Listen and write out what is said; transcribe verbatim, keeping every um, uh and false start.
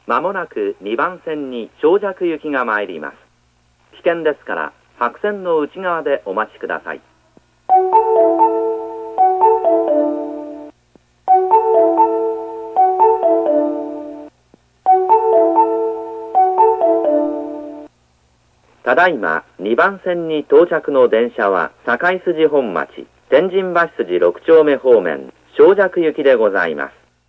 まもなくにばん線に長尺行きが参ります。危険ですから白線の内側でお待ちください。ただいまにばん線に到着の電車は堺筋本町天神橋筋ろく丁目方面長尺行きでございます。